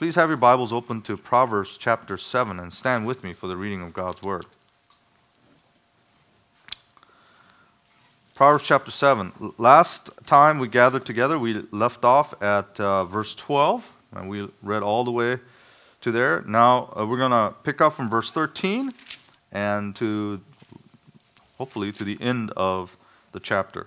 Please have your Bibles open to Proverbs chapter 7 and stand with me for the reading of God's Word. Proverbs chapter 7. Last time we gathered together, we left off at verse 12, and we read all the way to there. Now we're going to pick up from verse 13 and hopefully to the end of the chapter.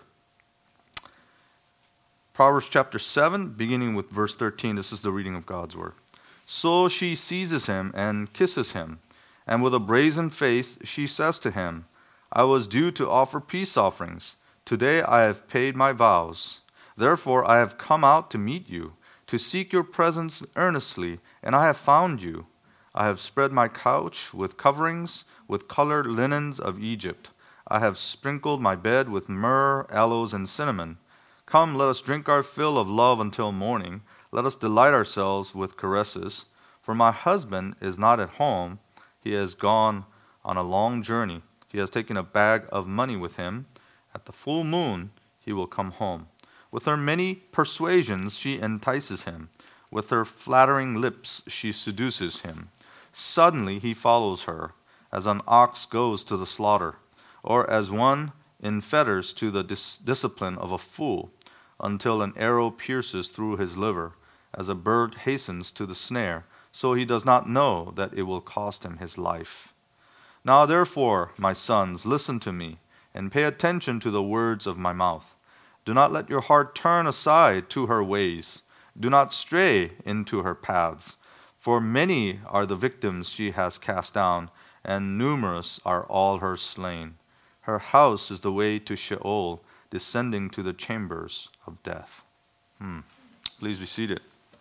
Proverbs chapter 7, beginning with verse 13, this is the reading of God's Word. So she seizes him and kisses him, and with a brazen face she says to him, I was due to offer peace offerings. Today I have paid my vows. Therefore I have come out to meet you, to seek your presence earnestly, and I have found you. I have spread my couch with coverings, with colored linens of Egypt. I have sprinkled my bed with myrrh, aloes, and cinnamon. Come, let us drink our fill of love until morning. Let us delight ourselves with caresses. For my husband is not at home. He has gone on a long journey. He has taken a bag of money with him. At the full moon he will come home. With her many persuasions she entices him. With her flattering lips she seduces him. Suddenly he follows her, as an ox goes to the slaughter, or as one in fetters to the discipline of a fool, until an arrow pierces through his liver, as a bird hastens to the snare, so he does not know that it will cost him his life. Now therefore, my sons, listen to me, and pay attention to the words of my mouth. Do not let your heart turn aside to her ways. Do not stray into her paths. For many are the victims she has cast down, and numerous are all her slain. Her house is the way to Sheol, descending to the chambers of death. Please be seated.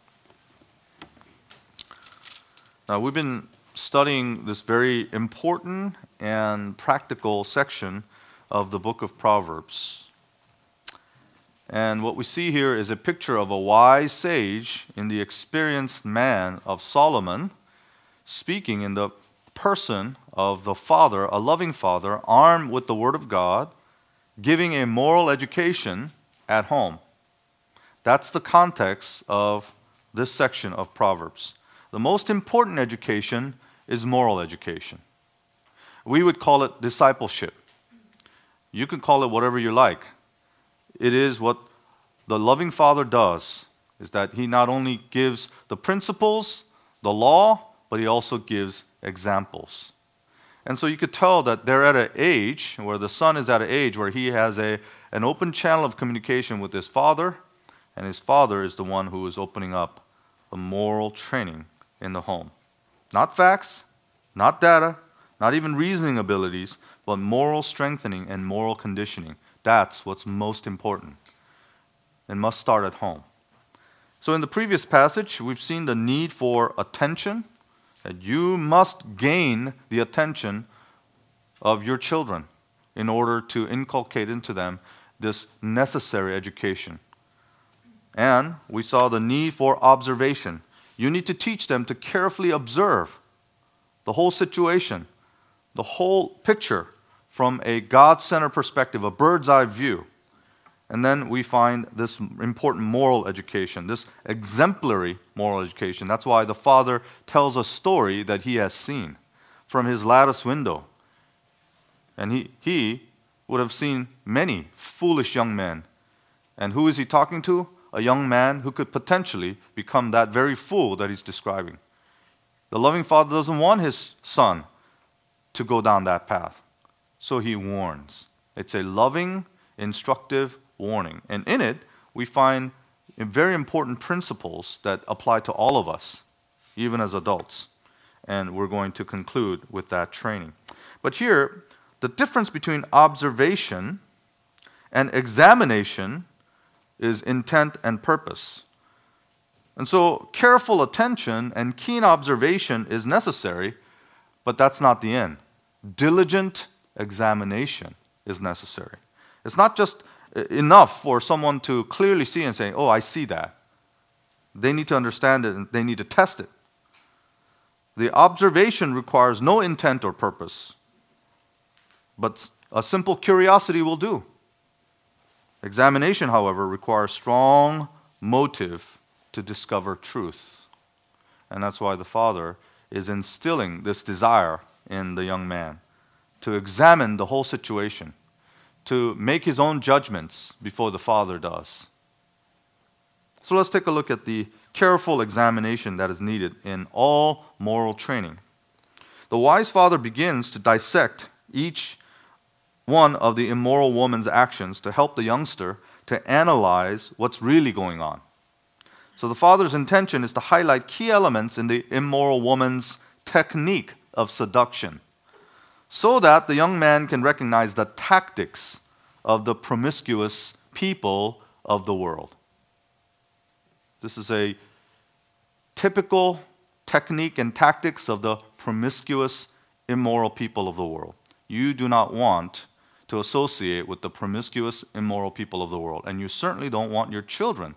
Now, we've been studying this very important and practical section of the book of Proverbs. And what we see here is a picture of a wise sage in the experienced man of Solomon, speaking in the person of the father, a loving father, armed with the Word of God, giving a moral education at home. That's the context of this section of Proverbs. The most important education is moral education. We would call it discipleship. You can call it whatever you like. It is what the loving father does, is that he not only gives the principles, the law, but he also gives examples. And so you could tell that they're at an age where the son is at an age where he has an open channel of communication with his father, and his father is the one who is opening up the moral training in the home. Not facts, not data, not even reasoning abilities, but moral strengthening and moral conditioning. That's what's most important. It must start at home. So in the previous passage, we've seen the need for attention, that you must gain the attention of your children in order to inculcate into them this necessary education. And we saw the need for observation. You need to teach them to carefully observe the whole situation, the whole picture from a God-centered perspective, a bird's eye view. And then we find this important moral education, this exemplary moral education. That's why the father tells a story that he has seen from his lattice window. And he would have seen many foolish young men. And who is he talking to? A young man who could potentially become that very fool that he's describing. The loving father doesn't want his son to go down that path. So he warns. It's a loving, instructive warning. And in it, we find very important principles that apply to all of us, even as adults. And we're going to conclude with that training. But here, the difference between observation and examination is intent and purpose. And so careful attention and keen observation is necessary, but that's not the end. Diligent examination is necessary. It's not just enough for someone to clearly see and say, oh, I see that. They need to understand it and they need to test it. The observation requires no intent or purpose, but a simple curiosity will do. Examination, however, requires strong motive to discover truth. And that's why the father is instilling this desire in the young man to examine the whole situation, to make his own judgments before the father does. So let's take a look at the careful examination that is needed in all moral training. The wise father begins to dissect each one of the immoral woman's actions to help the youngster to analyze what's really going on. So the father's intention is to highlight key elements in the immoral woman's technique of seduction, so that the young man can recognize the tactics of the promiscuous people of the world. This is a typical technique and tactics of the promiscuous, immoral people of the world. You do not want to associate with the promiscuous, immoral people of the world, and you certainly don't want your children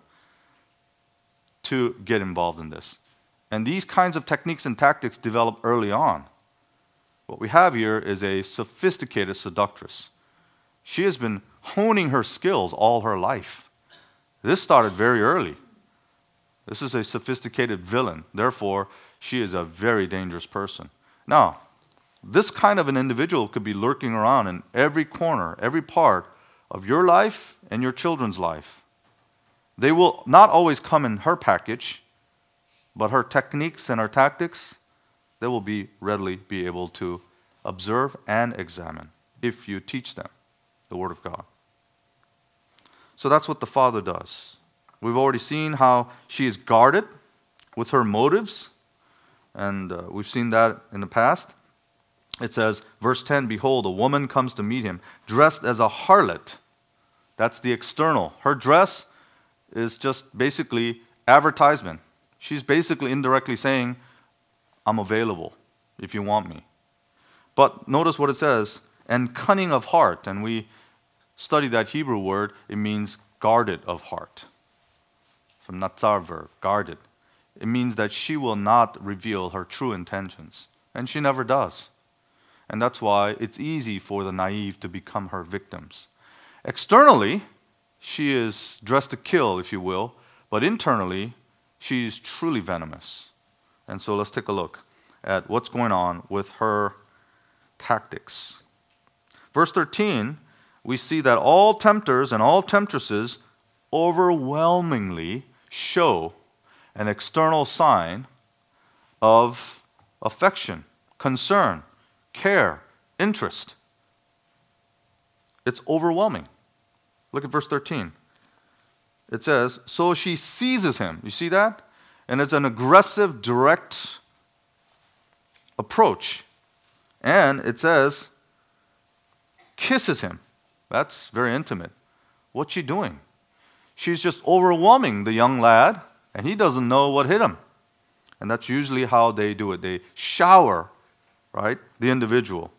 to get involved in this. And these kinds of techniques and tactics develop early on. What we have here is a sophisticated seductress. She has been honing her skills all her life. This started very early. This is a sophisticated villain. Therefore, she is a very dangerous person. Now, this kind of an individual could be lurking around in every corner, every part of your life and your children's life. They will not always come in her package, but her techniques and her tactics, they will be readily be able to observe and examine if you teach them the Word of God. So that's what the father does. We've already seen how she is guarded with her motives, and we've seen that in the past. It says, verse 10, behold, a woman comes to meet him, dressed as a harlot. That's the external. Her dress is just basically advertisement. She's basically indirectly saying, I'm available if you want me. But notice what it says, and cunning of heart. And we studied that Hebrew word. It means guarded of heart. From natsar verb, guarded. It means that she will not reveal her true intentions. And she never does. And that's why it's easy for the naive to become her victims. Externally, she is dressed to kill, if you will, but internally, she is truly venomous. And so let's take a look at what's going on with her tactics. Verse 13, we see that all tempters and all temptresses overwhelmingly show an external sign of affection, concern, care, interest. It's overwhelming. Look at verse 13. It says, so she seizes him. You see that? And it's an aggressive, direct approach. And it says, kisses him. That's very intimate. What's she doing? She's just overwhelming the young lad, and he doesn't know what hit him. And that's usually how they do it. They shower, right, the individual.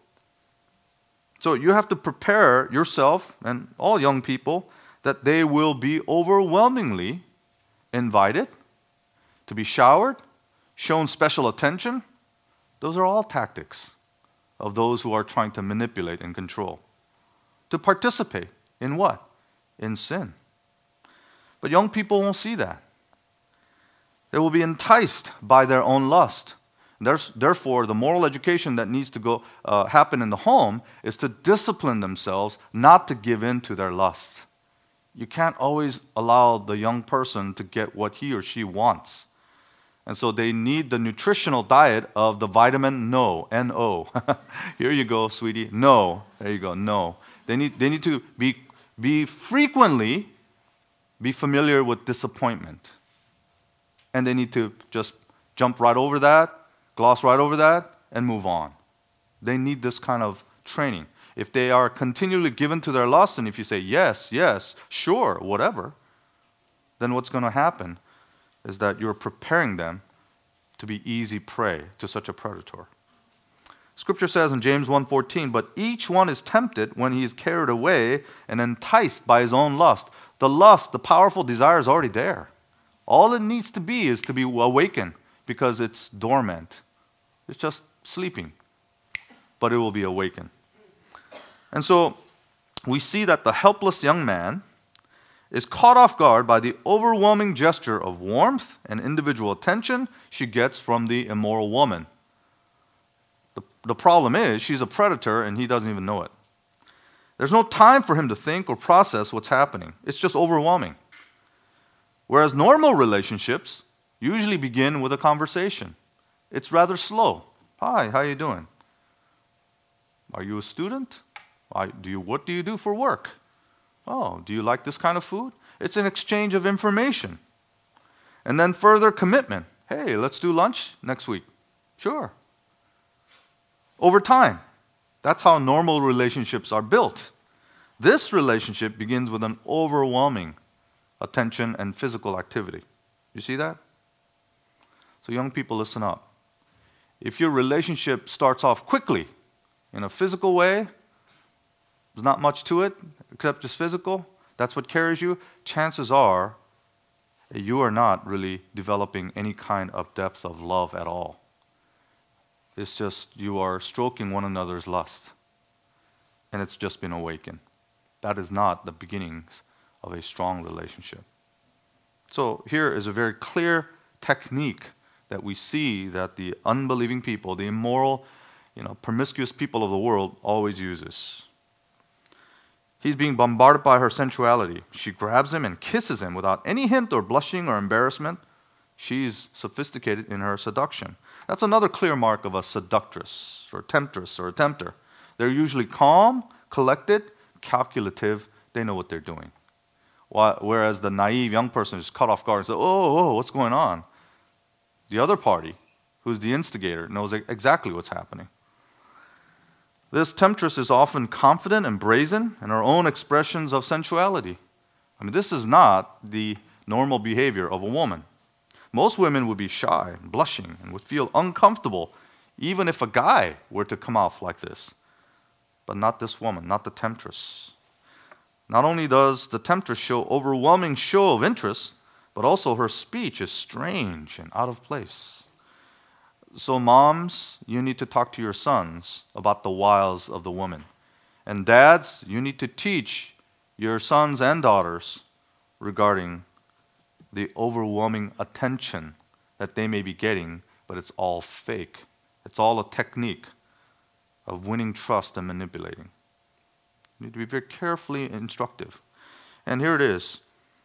So you have to prepare yourself and all young people that they will be overwhelmingly invited to be showered, shown special attention. Those are all tactics of those who are trying to manipulate and control. To participate in what? In sin. But young people won't see that. They will be enticed by their own lust. Therefore, the moral education that needs to happen in the home is to discipline themselves not to give in to their lusts. You can't always allow the young person to get what he or she wants. And so they need the nutritional diet of the vitamin no, N-O. Here you go, sweetie. No. There you go, no. They need to be frequently be familiar with disappointment. And they need to just jump right over that, gloss right over that, and move on. They need this kind of training. If they are continually given to their lust, and if you say, yes, yes, sure, whatever, then what's going to happen is that you're preparing them to be easy prey to such a predator. Scripture says in James 1:14, but each one is tempted when he is carried away and enticed by his own lust. The lust, the powerful desire is already there. All it needs to be is to be awakened because it's dormant. It's just sleeping, but it will be awakened. And so we see that the helpless young man is caught off guard by the overwhelming gesture of warmth and individual attention she gets from the immoral woman. The problem is she's a predator and he doesn't even know it. There's no time for him to think or process what's happening. It's just overwhelming. Whereas normal relationships usually begin with a conversation. It's rather slow. Hi, how you doing? Are you a student? What do you do for work? Oh, do you like this kind of food? It's an exchange of information. And then further commitment. Hey, let's do lunch next week. Sure. Over time. That's how normal relationships are built. This relationship begins with an overwhelming attention and physical activity. You see that? So young people, listen up. If your relationship starts off quickly in a physical way, there's not much to it except just physical, that's what carries you, chances are you are not really developing any kind of depth of love at all. It's just you are stroking one another's lust, and it's just been awakened. That is not the beginnings of a strong relationship. So here is a very clear technique that we see that the unbelieving people, the immoral, promiscuous people of the world always uses. He's being bombarded by her sensuality. She grabs him and kisses him without any hint or blushing or embarrassment. She's sophisticated in her seduction. That's another clear mark of a seductress or temptress or a tempter. They're usually calm, collected, calculative. They know what they're doing. Whereas the naive young person is caught off guard and says, oh, what's going on? The other party, who's the instigator, knows exactly what's happening. This temptress is often confident and brazen in her own expressions of sensuality. This is not the normal behavior of a woman. Most women would be shy and blushing and would feel uncomfortable even if a guy were to come off like this. But not this woman, not the temptress. Not only does the temptress show overwhelming show of interest, but also her speech is strange and out of place. So moms, you need to talk to your sons about the wiles of the woman. And dads, you need to teach your sons and daughters regarding the overwhelming attention that they may be getting, but it's all fake. It's all a technique of winning trust and manipulating. You need to be very carefully instructive. And here it is.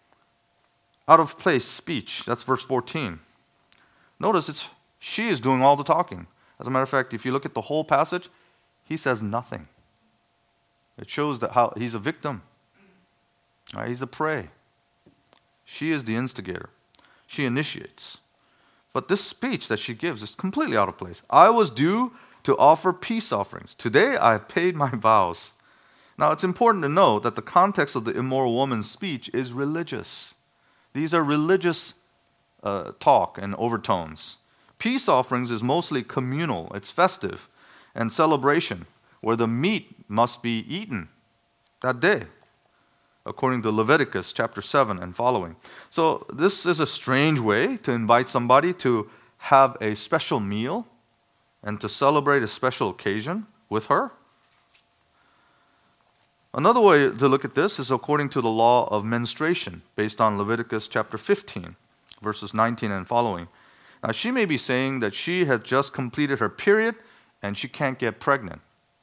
Out of place speech. That's verse 14. Notice she is doing all the talking. As a matter of fact, if you look at the whole passage, he says nothing. It shows that how he's a victim. Right? He's a prey. She is the instigator. She initiates. But this speech that she gives is completely out of place. I was due to offer peace offerings. Today I have paid my vows. Now it's important to note that the context of the immoral woman's speech is religious. These are religious talk and overtones. Peace offerings is mostly communal. It's festive and celebration where the meat must be eaten that day, according to Leviticus chapter 7 and following. So this is a strange way to invite somebody to have a special meal and to celebrate a special occasion with her. Another way to look at this is according to the law of menstruation, based on Leviticus chapter 15, verses 19 and following. Now, she may be saying that she has just completed her period and she can't get pregnant.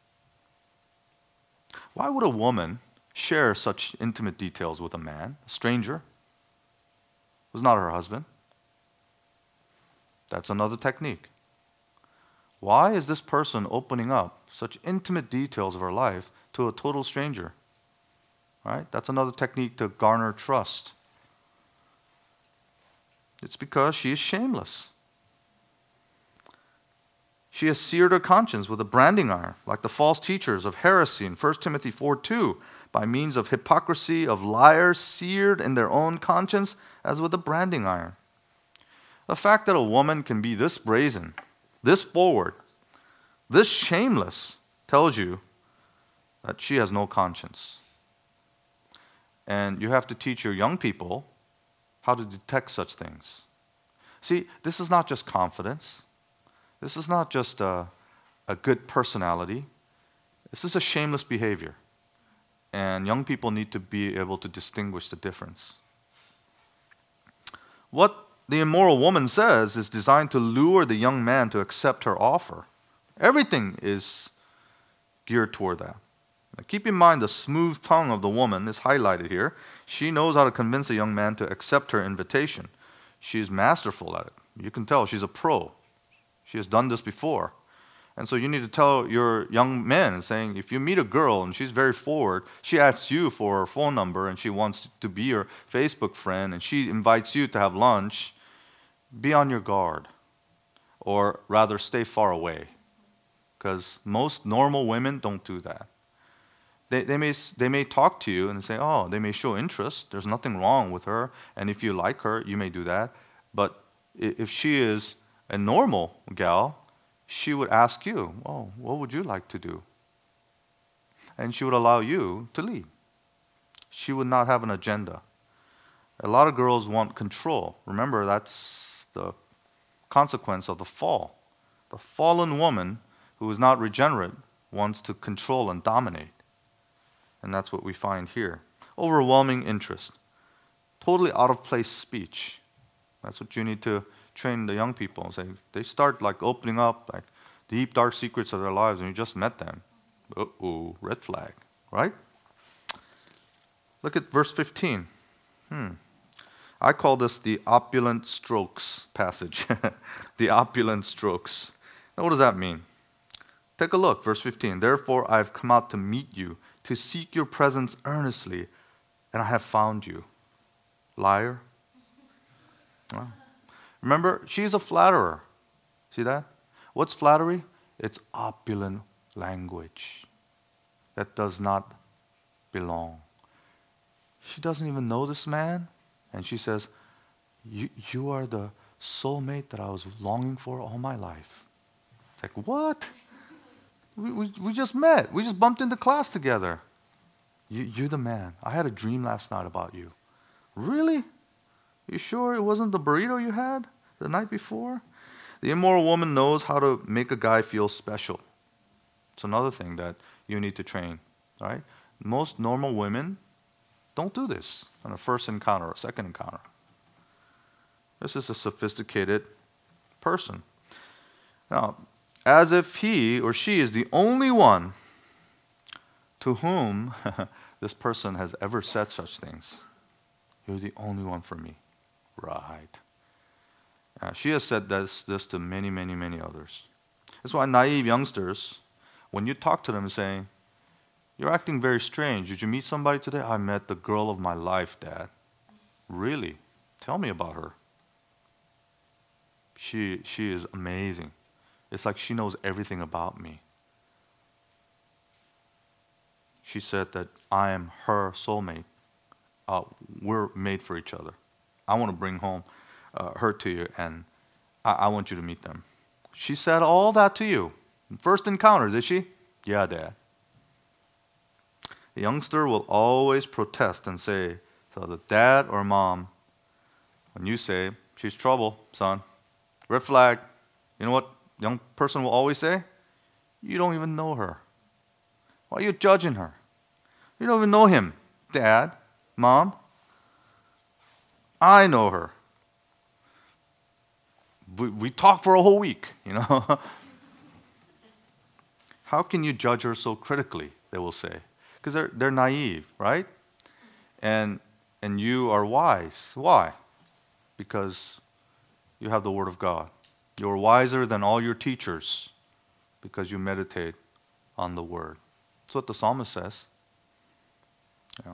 Why would a woman share such intimate details with a man, a stranger, who's not her husband? That's another technique. Why is this person opening up such intimate details of her life to a total stranger? Right? That's another technique to garner trust. It's because she is shameless. She has seared her conscience with a branding iron, like the false teachers of heresy in 1 Timothy 4:2, by means of hypocrisy of liars seared in their own conscience as with a branding iron. The fact that a woman can be this brazen, this forward, this shameless, tells you that she has no conscience. And you have to teach your young people how to detect such things. See, this is not just confidence. This is not just a good personality. This is a shameless behavior. And young people need to be able to distinguish the difference. What the immoral woman says is designed to lure the young man to accept her offer. Everything is geared toward that. Now, keep in mind the smooth tongue of the woman is highlighted here. She knows how to convince a young man to accept her invitation. She is masterful at it. You can tell she's a pro. She has done this before. And so you need to tell your young men, saying, if you meet a girl and she's very forward, she asks you for her phone number and she wants to be your Facebook friend and she invites you to have lunch, be on your guard. Or rather, stay far away. Because most normal women don't do that. They may talk to you and say, oh, they may show interest. There's nothing wrong with her. And if you like her, you may do that. But if she is a normal gal, she would ask you, oh, what would you like to do? And she would allow you to lead. She would not have an agenda. A lot of girls want control. Remember, that's the consequence of the fall. The fallen woman who is not regenerate wants to control and dominate. And that's what we find here. Overwhelming interest. Totally out of place speech. That's what you need to train the young people. Say, they start like opening up like deep, dark secrets of their lives and you just met them. Uh-oh, red flag, right? Look at verse 15. I call this the opulent strokes passage. The opulent strokes. Now, what does that mean? Take a look, verse 15. Therefore, I have come out to meet you, to seek your presence earnestly, and I have found you. Liar. Well, remember, she's a flatterer. See that? What's flattery? It's opulent language that does not belong. She doesn't even know this man, and she says, you are the soulmate that I was longing for all my life. It's like, what? We just met. We just bumped into class together. You're the man. I had a dream last night about you. Really? You sure it wasn't the burrito you had the night before? The immoral woman knows how to make a guy feel special. It's another thing that you need to train, right? Most normal women don't do this on a first encounter or second encounter. This is a sophisticated person. Now, as if he or she is the only one to whom this person has ever said such things. You're the only one for me. Right. She has said this to many, many, many others. That's why naive youngsters, when you talk to them saying, you're acting very strange. Did you meet somebody today? I met the girl of my life, Dad. Really? Tell me about her. She is amazing. It's like she knows everything about me. She said that I am her soulmate. We're made for each other. I want to bring home her to you, and I want you to meet them. She said all that to you. First encounter, did she? Yeah, Dad. The youngster will always protest and say to the dad or mom, when you say, she's trouble, son, red flag, you know what young person will always say? You don't even know her. Why are you judging her? You don't even know him, Dad, Mom. I know her. We talked for a whole week, you know. How can you judge her so critically, they will say. Because they're naive, right? And you are wise. Why? Because you have the Word of God. You're wiser than all your teachers because you meditate on the Word. That's what the psalmist says. You know.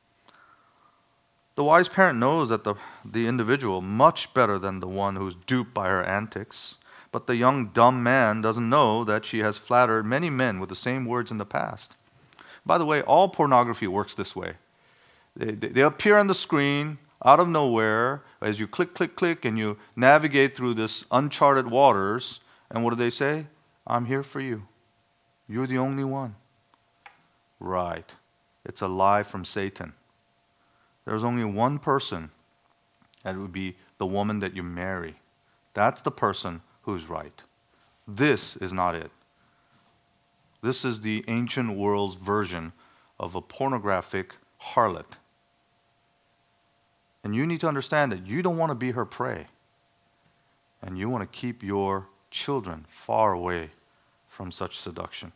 The wise parent knows that the individual much better than the one who's duped by her antics. But the young dumb man doesn't know that she has flattered many men with the same words in the past. By the way, all pornography works this way. They appear on the screen out of nowhere as you click, click, click, and you navigate through this uncharted waters. And what do they say? I'm here for you. You're the only one. Right. It's a lie from Satan. There's only one person, and it would be the woman that you marry. That's the person who's right. This is not it. This is the ancient world's version of a pornographic harlot. And you need to understand that you don't want to be her prey. And you want to keep your children far away from such seduction.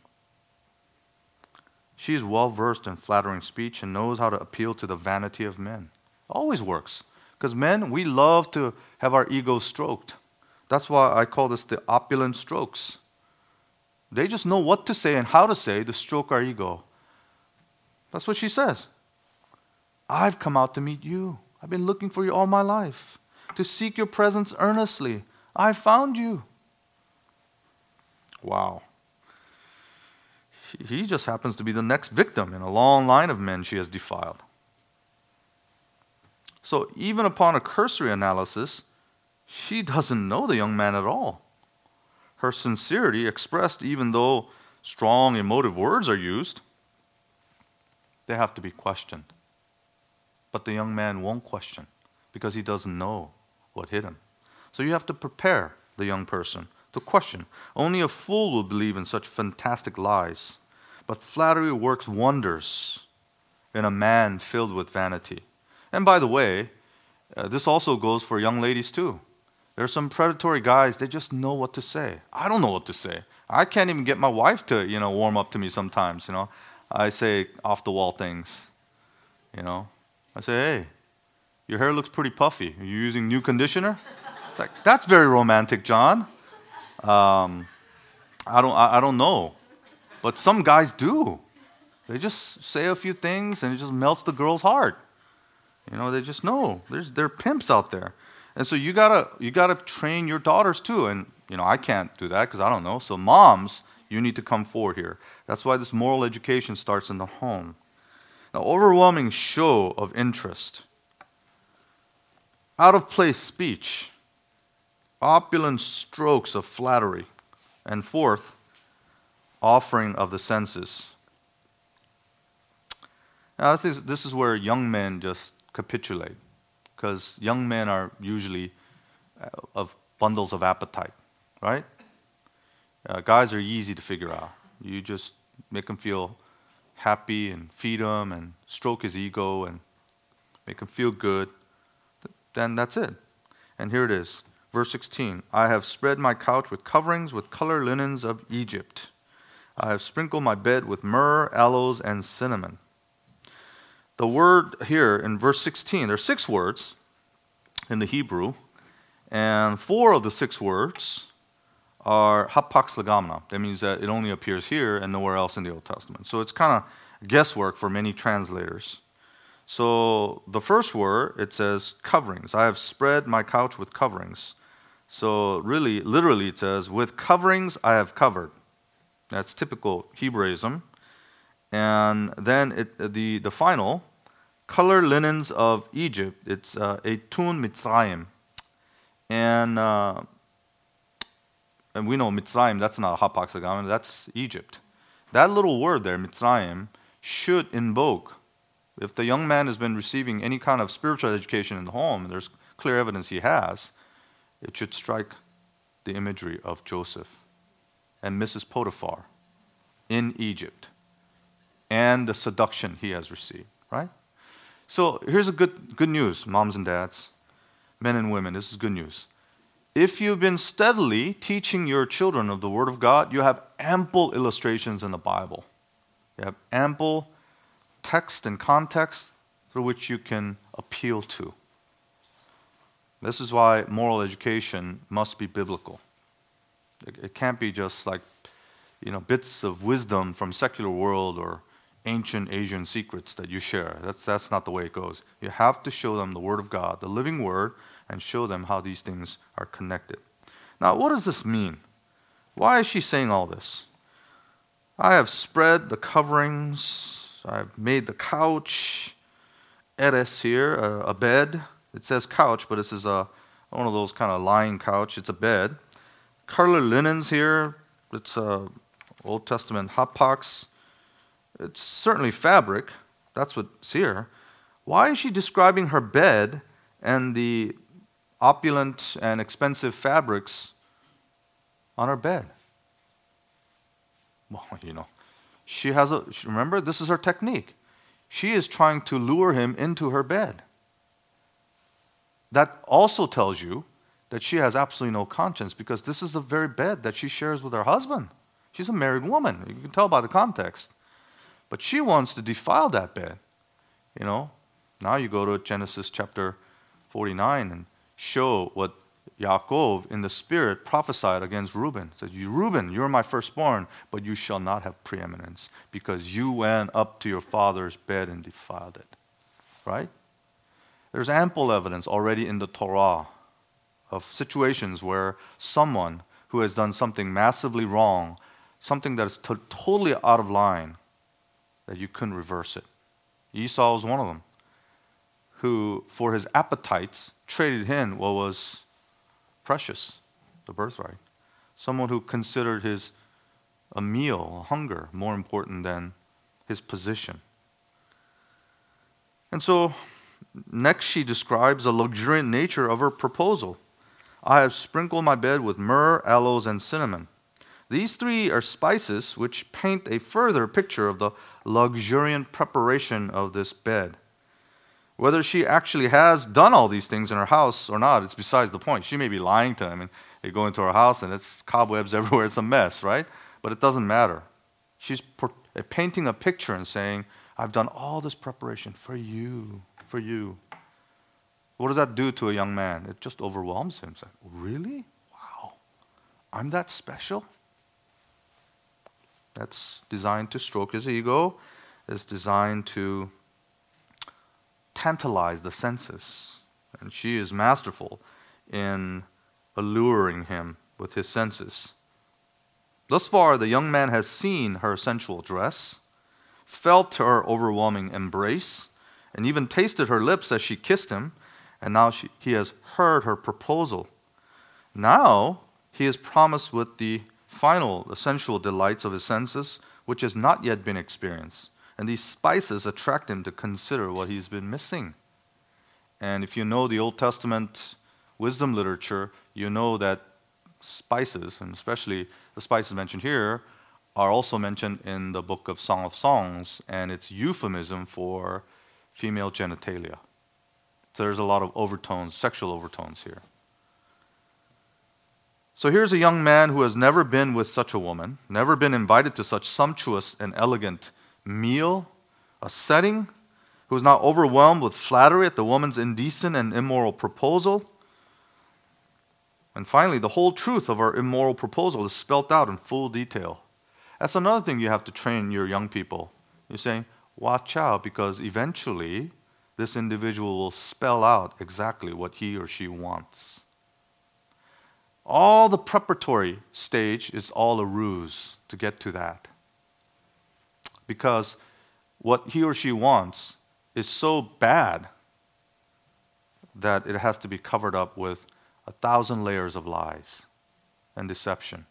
She is well versed in flattering speech and knows how to appeal to the vanity of men. Always works. Because men, we love to have our egos stroked. That's why I call this the opulent strokes. They just know what to say and how to say to stroke our ego. That's what she says. I've come out to meet you. I've been looking for you all my life, to seek your presence earnestly. I found you. Wow. He just happens to be the next victim in a long line of men she has defiled. So even upon a cursory analysis, she doesn't know the young man at all. Her sincerity, expressed even though strong emotive words are used, they have to be questioned. But the young man won't question because he doesn't know what hit him. So you have to prepare the young person to question. Only a fool will believe in such fantastic lies. But flattery works wonders in a man filled with vanity. And by the way, this also goes for young ladies too. There are some predatory guys, they just know what to say. I don't know what to say. I can't even get my wife to, warm up to me sometimes, I say off-the-wall things, I say, hey, your hair looks pretty puffy. Are you using new conditioner? It's like, that's very romantic, John. I don't know. But some guys do. They just say a few things and it just melts the girl's heart. They just know. There are pimps out there. And so you gotta train your daughters too. And I can't do that because I don't know. So moms, you need to come forward here. That's why this moral education starts in the home. Now, overwhelming show of interest, out of place speech, opulent strokes of flattery, and fourth, offering of the senses. Now, I think this is where young men just capitulate, because young men are usually of bundles of appetite, right? Guys are easy to figure out. You just make them feel happy and feed him and stroke his ego and make him feel good. Then that's it. And here it is. Verse 16. I have spread my couch with coverings with color linens of Egypt. I have sprinkled my bed with myrrh, aloes, and cinnamon. The word here in verse 16, there are 6 words in the Hebrew, and 4 of the 6 words are hapax legamna. That means that it only appears here and nowhere else in the Old Testament. So it's kind of guesswork for many translators. So the first word, it says coverings. I have spread my couch with coverings. So really, literally it says, with coverings I have covered. That's typical Hebraism. And then the final, color linens of Egypt, it's Etun Mitzrayim. And we know Mitzrayim, that's not hapax legamna, that's Egypt. That little word there, Mitzrayim, should invoke, if the young man has been receiving any kind of spiritual education in the home, and there's clear evidence he has, it should strike the imagery of Joseph and Mrs. Potiphar in Egypt and the seduction he has received, right? So here's a good news, moms and dads, men and women, this is good news. If you've been steadily teaching your children of the Word of God, you have ample illustrations in the Bible. You have ample text and context through which you can appeal to. This is why moral education must be biblical. It can't be just like, bits of wisdom from secular world or ancient Asian secrets that you share. That's not the way it goes. You have to show them the Word of God, the living Word, and show them how these things are connected. Now, what does this mean? Why is she saying all this? I have spread the coverings, I've made the couch, eres here, a bed. It says couch, but this is one of those kind of lying couch. It's a bed. Color linens here, it's Old Testament hapax. It's certainly fabric. That's what's here. Why is she describing her bed and the opulent and expensive fabrics on her bed? Well, remember, this is her technique. She is trying to lure him into her bed. That also tells you that she has absolutely no conscience, because this is the very bed that she shares with her husband. She's a married woman. You can tell by the context. But she wants to defile that bed. Now you go to Genesis chapter 49 and show what Yaakov in the spirit prophesied against Reuben. He said, Reuben, you're my firstborn, but you shall not have preeminence, because you went up to your father's bed and defiled it. Right? There's ample evidence already in the Torah of situations where someone who has done something massively wrong, something that is totally out of line, that you couldn't reverse it. Esau was one of them, who, for his appetites, traded in what was precious, the birthright. Someone who considered a meal, a hunger, more important than his position. And so, next she describes the luxuriant nature of her proposal. I have sprinkled my bed with myrrh, aloes, and cinnamon. These three are spices which paint a further picture of the luxuriant preparation of this bed. Whether she actually has done all these things in her house or not, it's besides the point. She may be lying to him, and they go into her house and it's cobwebs everywhere. It's a mess, right? But it doesn't matter. She's painting a picture and saying, I've done all this preparation for you, for you. What does that do to a young man? It just overwhelms him. It's like, really? Wow. I'm that special? That's designed to stroke his ego. It's designed to tantalize the senses. And she is masterful in alluring him with his senses. Thus far, the young man has seen her sensual dress, felt her overwhelming embrace, and even tasted her lips as she kissed him, and now he has heard her proposal. Now he is promised with the final, the sensual delights of his senses, which has not yet been experienced. And these spices attract him to consider what he's been missing. And if you know the Old Testament wisdom literature, you know that spices, and especially the spices mentioned here, are also mentioned in the book of Song of Songs, and it's euphemism for female genitalia. So there's a lot of overtones, sexual overtones here. So here's a young man who has never been with such a woman, never been invited to such sumptuous and elegant meal, a setting, who is now overwhelmed with flattery at the woman's indecent and immoral proposal. And finally, the whole truth of her immoral proposal is spelt out in full detail. That's another thing you have to train your young people. You're saying, watch out, because eventually this individual will spell out exactly what he or she wants. All the preparatory stage is all a ruse to get to that. Because what he or she wants is so bad that it has to be covered up with 1,000 layers of lies and deception.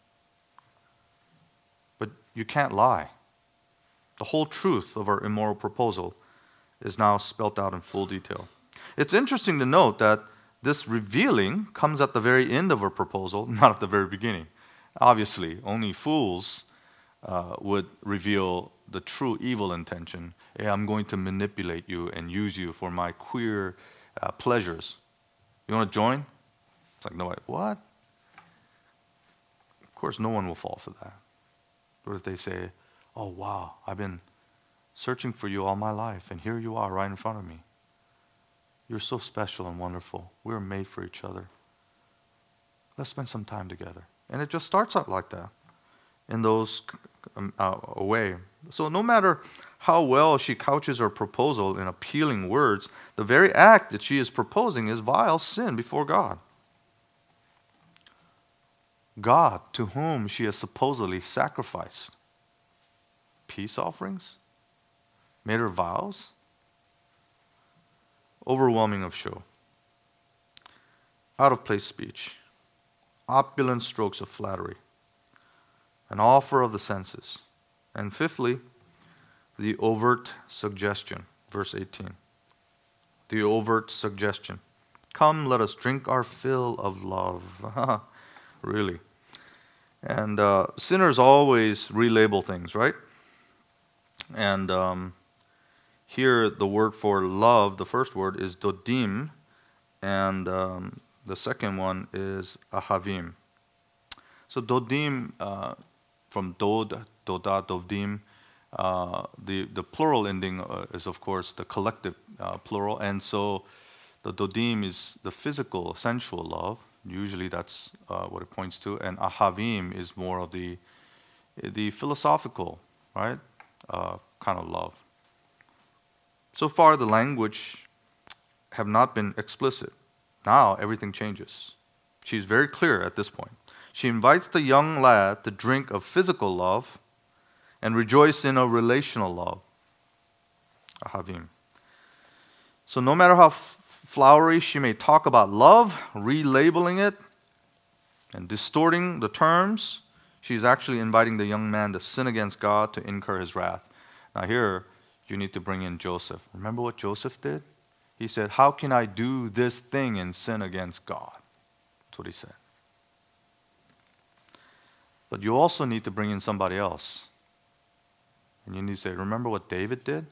But you can't lie. The whole truth of our immoral proposal is now spelt out in full detail. It's interesting to note that this revealing comes at the very end of her proposal, not at the very beginning. Obviously, only fools would reveal the true evil intention. Hey, I'm going to manipulate you and use you for my queer pleasures. You want to join? It's like, no, what? Of course, no one will fall for that. What if they say, oh, wow, I've been searching for you all my life, and here you are right in front of me. You're so special and wonderful. We're made for each other. Let's spend some time together. And it just starts out like that, in those way. So no matter how well she couches her proposal in appealing words, the very act that she is proposing is vile sin before God. God, to whom she has supposedly sacrificed peace offerings, made her vows, overwhelming of show, out of place speech, opulent strokes of flattery, an offer of the senses, and fifthly, the overt suggestion, verse 18. The overt suggestion. Come, let us drink our fill of love. Really. And sinners always relabel things, right? And here the word for love, the first word is dodim, and the second one is ahavim. So dodim, from dod, doda, dovdim, the plural ending is of course the collective plural, and so the dodim is the physical, sensual love. Usually that's what it points to, and ahavim is more of the philosophical, right, kind of love. So far, the language have not been explicit. Now everything changes. She's very clear at this point. She invites the young lad to drink of physical love and rejoice in a relational love, ahavim. So no matter how flowery she may talk about love, relabeling it and distorting the terms, she's actually inviting the young man to sin against God, to incur his wrath. Now here, you need to bring in Joseph. Remember what Joseph did? He said, how can I do this thing and sin against God? That's what he said. But you also need to bring in somebody else. And you need to say, remember what David did?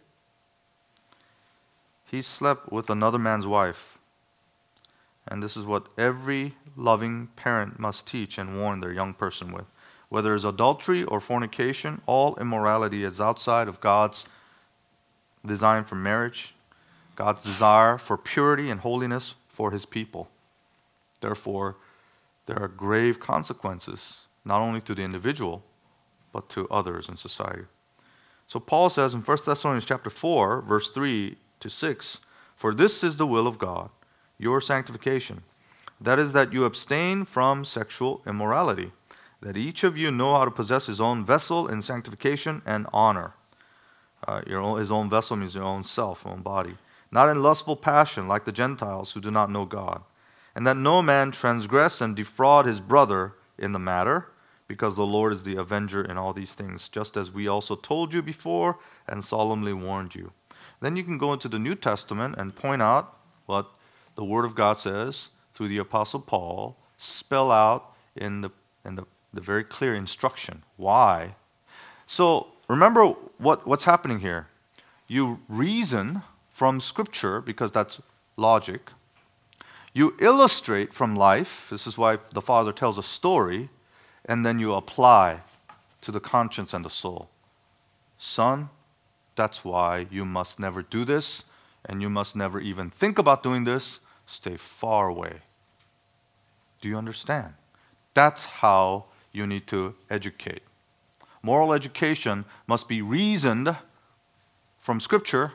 He slept with another man's wife. And this is what every loving parent must teach and warn their young person with. Whether it's adultery or fornication, all immorality is outside of God's design for marriage, God's desire for purity and holiness for his people. Therefore, there are grave consequences, not only to the individual, but to others in society. So Paul says in 1 Thessalonians chapter 4, verse 3 to 6, for this is the will of God, your sanctification. That is that you abstain from sexual immorality, that each of you know how to possess his own vessel in sanctification and honor. His own vessel means your own self, own body. Not in lustful passion like the Gentiles who do not know God. And that no man transgress and defraud his brother in the matter, because the Lord is the avenger in all these things, just as we also told you before and solemnly warned you. Then you can go into the New Testament and point out what the Word of God says through the Apostle Paul, spell out in the very clear instruction. Why? So remember what's happening here. You reason from Scripture, because that's logic. You illustrate from life. This is why the Father tells a story, and then you apply to the conscience and the soul. Son, that's why you must never do this, and you must never even think about doing this. Stay far away. Do you understand? That's how you need to educate. Moral education must be reasoned from Scripture,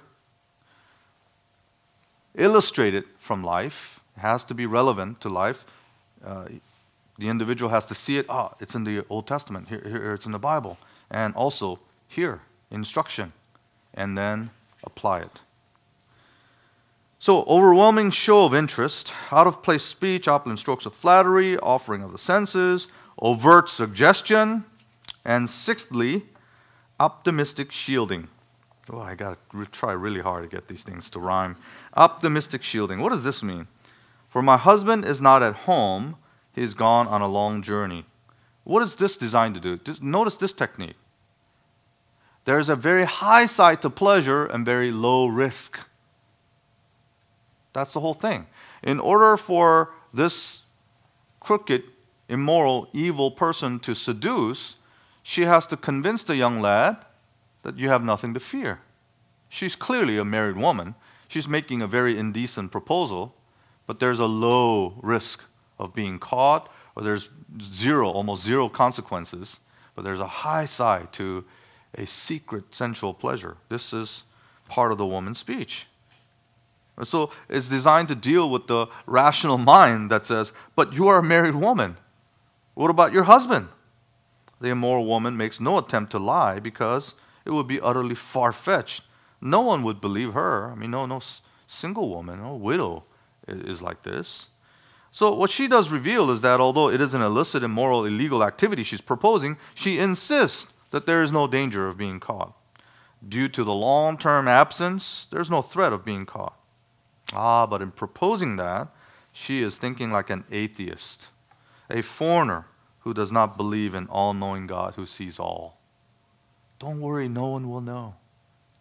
illustrated from life. It has to be relevant to life. The individual has to see it. It's in the Old Testament. Here it's in the Bible. And also here, instruction. And then apply it. So, overwhelming show of interest, out-of-place speech, opulent strokes of flattery, offering of the senses, overt suggestion, and sixthly, optimistic shielding. I got to try really hard to get these things to rhyme. Optimistic shielding. What does this mean? For my husband is not at home, he is gone on a long journey. What is this designed to do? Notice this technique. There is a very high side to pleasure and very low risk. That's the whole thing. In order for this crooked, immoral, evil person to seduce, she has to convince the young lad that you have nothing to fear. She's clearly a married woman. She's making a very indecent proposal, but there's a low risk of being caught, or there's almost zero consequences, but there's a high side to a secret sensual pleasure. This is part of the woman's speech. So it's designed to deal with the rational mind that says, but you are a married woman. What about your husband? The immoral woman makes no attempt to lie because it would be utterly far-fetched. No one would believe her. No single woman, no widow is like this. So what she does reveal is that although it is an illicit, immoral, illegal activity she's proposing, she insists that there is no danger of being caught. Due to the long-term absence, there's no threat of being caught. But in proposing that, she is thinking like an atheist, a foreigner who does not believe in all-knowing God who sees all. Don't worry, no one will know.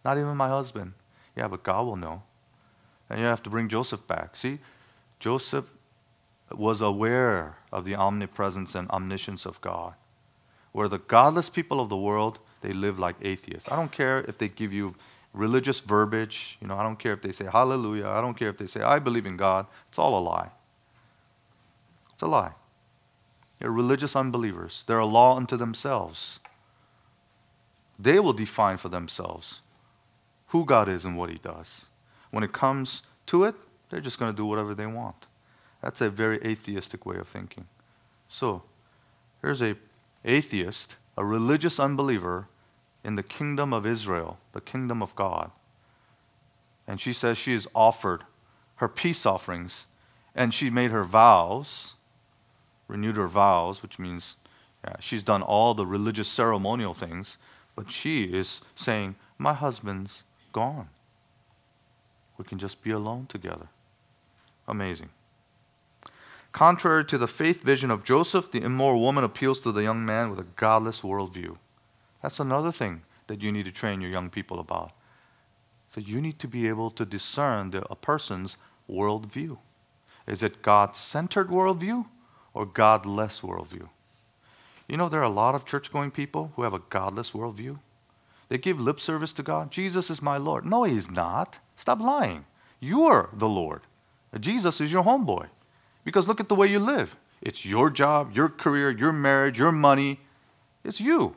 Not even my husband. Yeah, but God will know. And you have to bring Joseph back. See, Joseph was aware of the omnipresence and omniscience of God. Where the godless people of the world, they live like atheists. I don't care if they give you religious verbiage. I don't care if they say hallelujah. I don't care if they say I believe in God. It's all a lie. It's a lie. They're religious unbelievers. They're a law unto themselves. They will define for themselves who God is and what He does. When it comes to it, they're just going to do whatever they want. That's a very atheistic way of thinking. So, here's a atheist, a religious unbeliever in the kingdom of Israel, the kingdom of God. And she says she has offered her peace offerings, and she made her vows, renewed her vows, which means she's done all the religious ceremonial things, but she is saying, my husband's gone. We can just be alone together. Amazing. Contrary to the faith vision of Joseph, the immoral woman appeals to the young man with a godless worldview. That's another thing that you need to train your young people about. So you need to be able to discern a person's worldview. Is it God-centered worldview or godless worldview? There are a lot of church-going people who have a godless worldview. They give lip service to God. Jesus is my Lord. No, He's not. Stop lying. You're the Lord. Jesus is your homeboy. Because look at the way you live. It's your job, your career, your marriage, your money. It's you.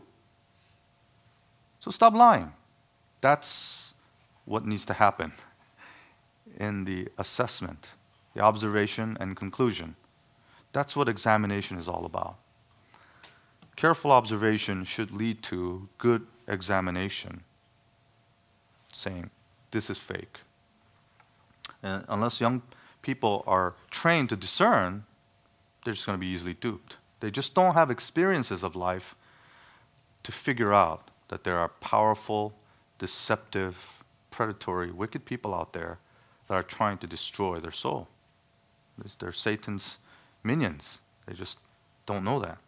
So stop lying. That's what needs to happen in the assessment, the observation and conclusion. That's what examination is all about. Careful observation should lead to good examination, saying, this is fake. And unless young people are trained to discern, they're just going to be easily duped. They just don't have experiences of life to figure out that there are powerful, deceptive, predatory, wicked people out there that are trying to destroy their soul. They're Satan's minions. They just don't know that.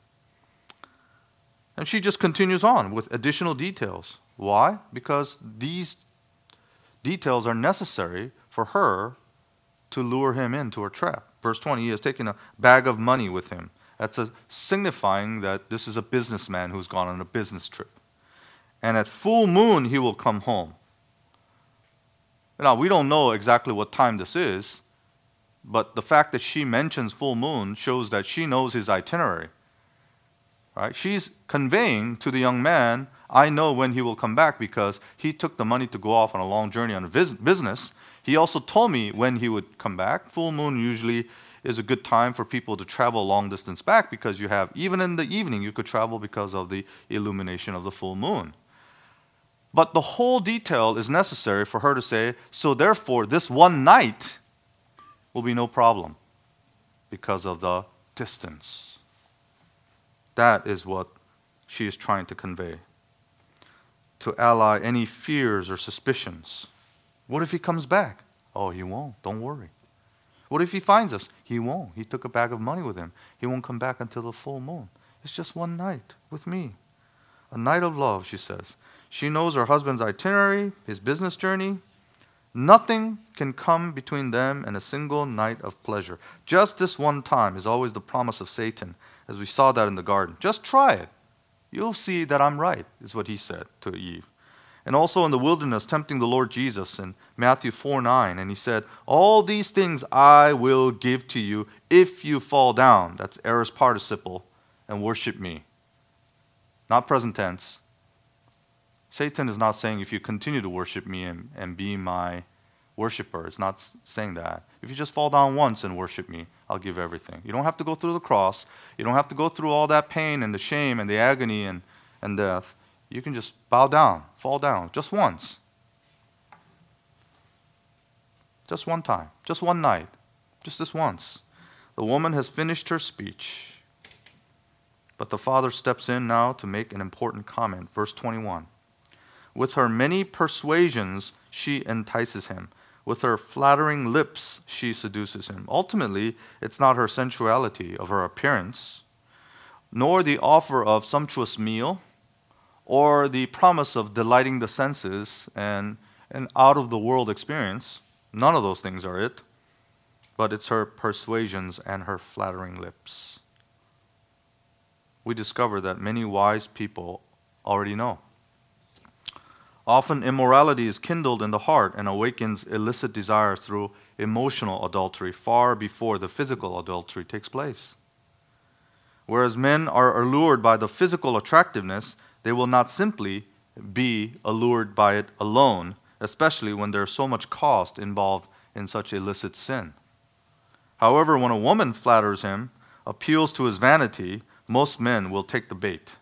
And she just continues on with additional details. Why? Because these details are necessary for her to lure him into her trap. Verse 20, he has taken a bag of money with him. That's signifying that this is a businessman who's gone on a business trip. And at full moon, he will come home. Now, we don't know exactly what time this is, but the fact that she mentions full moon shows that she knows his itinerary. Right? She's conveying to the young man, I know when he will come back because he took the money to go off on a long journey on a business. He also told me when he would come back. Full moon usually is a good time for people to travel long distance back because you have, even in the evening, you could travel because of the illumination of the full moon. But the whole detail is necessary for her to say, so therefore this one night will be no problem because of the distance. That is what she is trying to convey. To ally any fears or suspicions. What if he comes back? Oh, he won't. Don't worry. What if he finds us? He won't. He took a bag of money with him. He won't come back until the full moon. It's just one night with me. A night of love, she says. She knows her husband's itinerary, his business journey. Nothing can come between them and a single night of pleasure. Just this one time is always the promise of Satan, as we saw that in the garden. Just try it. You'll see that I'm right, is what he said to Eve. And also in the wilderness, tempting the Lord Jesus in Matthew 4:9. And he said, all these things I will give to you if you fall down. That's aorist participle. And worship me. Not present tense. Satan is not saying if you continue to worship me and be my worshiper. It's not saying that. If you just fall down once and worship me, I'll give everything. You don't have to go through the cross. You don't have to go through all that pain and the shame and the agony and death. You can just bow down, fall down, just once. Just one time, just one night, just this once. The woman has finished her speech. But the father steps in now to make an important comment. Verse 21. With her many persuasions, she entices him. With her flattering lips, she seduces him. Ultimately, it's not her sensuality of her appearance, nor the offer of sumptuous meal, or the promise of delighting the senses and an out-of-the-world experience. None of those things are it, but it's her persuasions and her flattering lips. We discover that many wise people already know. Often immorality is kindled in the heart and awakens illicit desires through emotional adultery far before the physical adultery takes place. Whereas men are allured by the physical attractiveness, they will not simply be allured by it alone, especially when there's so much cost involved in such illicit sin. However, when a woman flatters him, appeals to his vanity, most men will take the bait.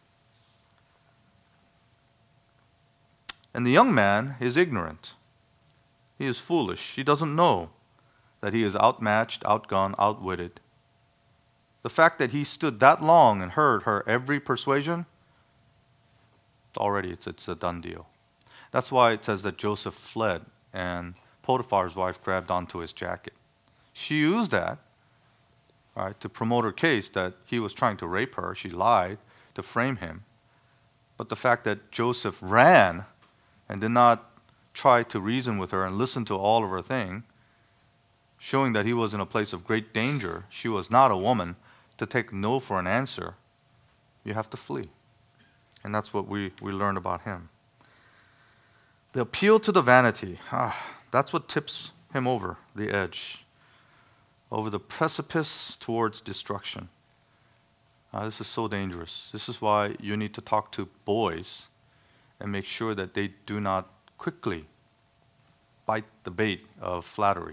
And the young man is ignorant. He is foolish. He doesn't know that he is outmatched, outgunned, outwitted. The fact that he stood that long and heard her every persuasion, already it's a done deal. That's why it says that Joseph fled and Potiphar's wife grabbed onto his jacket. She used that, right, to promote her case that he was trying to rape her. She lied to frame him. But the fact that Joseph ran and did not try to reason with her and listen to all of her thing, showing that he was in a place of great danger. She was not a woman to take no for an answer. You have to flee. And that's what we learned about him. The appeal to the vanity, that's what tips him over the edge, over the precipice towards destruction. This is so dangerous. This is why you need to talk to boys and make sure that they do not quickly bite the bait of flattery.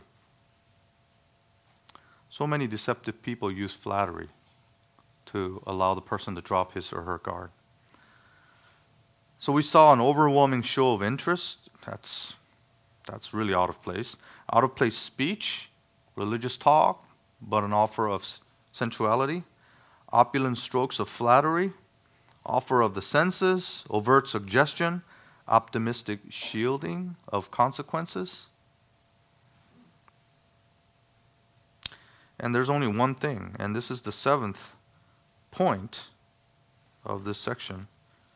So many deceptive people use flattery to allow the person to drop his or her guard. So we saw an overwhelming show of interest. That's really out of place. Out of place speech, religious talk, but an offer of sensuality. Opulent strokes of flattery, offer of the senses, overt suggestion, optimistic shielding of consequences. And there's only one thing, and this is the 7th point of this section.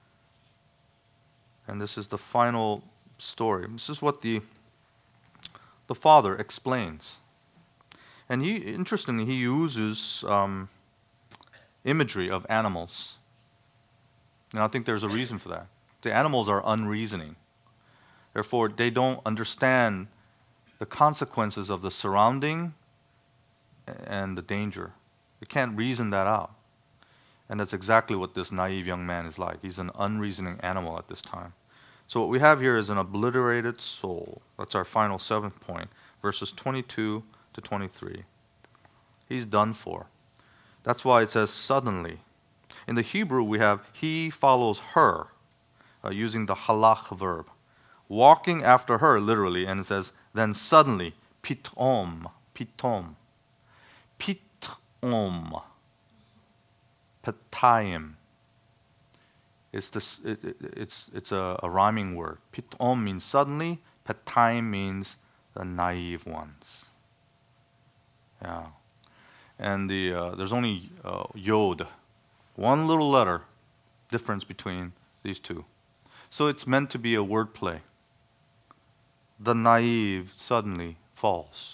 And this is the final story. This is what the father explains. And interestingly, he uses imagery of animals. And I think there's a reason for that. The animals are unreasoning. Therefore, they don't understand the consequences of the surrounding and the danger. They can't reason that out. And that's exactly what this naive young man is like. He's an unreasoning animal at this time. So what we have here is an obliterated soul. That's our final 7th point, verses 22 to 23. He's done for. That's why it says suddenly. In the Hebrew, we have he follows her, using the halach verb. Walking after her, literally, and it says, then suddenly, pitom, pitom. Pitom. Petayim. It's a rhyming word. Pitom means suddenly. Petayim means the naive ones. Yeah. And there's only yod, one little letter difference between these two. So it's meant to be a word play. The naive suddenly falls.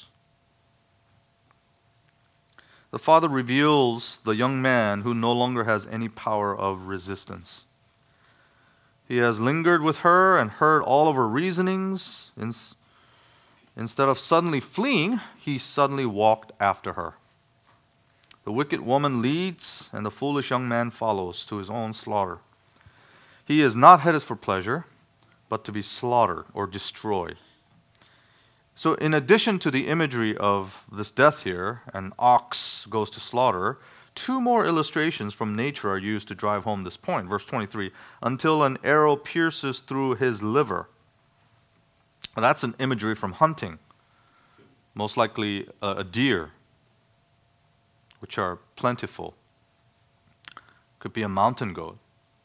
The father reveals the young man who no longer has any power of resistance. He has lingered with her and heard all of her reasonings. Instead of suddenly fleeing, he suddenly walked after her. The wicked woman leads, and the foolish young man follows to his own slaughter. He is not headed for pleasure, but to be slaughtered or destroyed. So in addition to the imagery of this death here, an ox goes to slaughter, 2 more illustrations from nature are used to drive home this point. Verse 23, until an arrow pierces through his liver. Now, that's an imagery from hunting, most likely a deer, which are plentiful. Could be a mountain goat.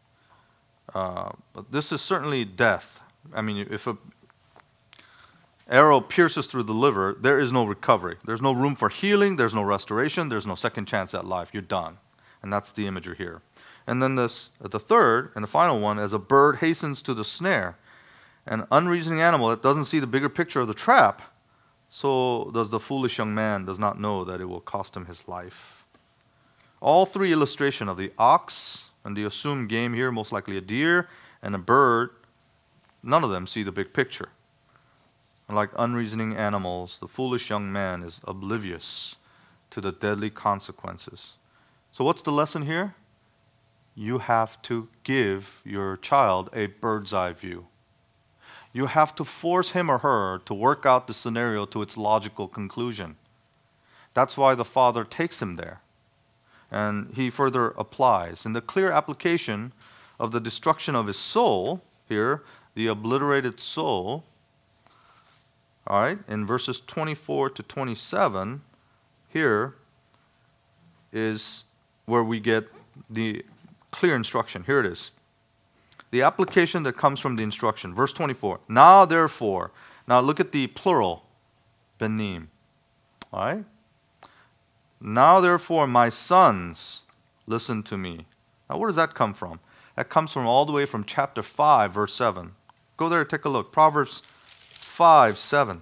But this is certainly death. I mean, if a arrow pierces through the liver, there is no recovery. There's no room for healing. There's no restoration. There's no second chance at life. You're done. And that's the imagery here. And then the third and the final one, as a bird hastens to the snare. An unreasoning animal that doesn't see the bigger picture of the trap, so does the foolish young man does not know that it will cost him his life. All three illustration of the ox and the assumed game here, most likely a deer, and a bird, none of them see the big picture. Like unreasoning animals, the foolish young man is oblivious to the deadly consequences. So what's the lesson here? You have to give your child a bird's eye view. You have to force him or her to work out the scenario to its logical conclusion. That's why the father takes him there. And he further applies. In the clear application of the destruction of his soul, here, the obliterated soul, all right, in verses 24 to 27, here is where we get the clear instruction. Here it is. The application that comes from the instruction. Verse 24. Now therefore. Now look at the plural. Benim. All right? Now therefore, my sons, listen to me. Now where does that come from? That comes from all the way from chapter 5, verse 7. Go there and take a look. Proverbs 5, 7.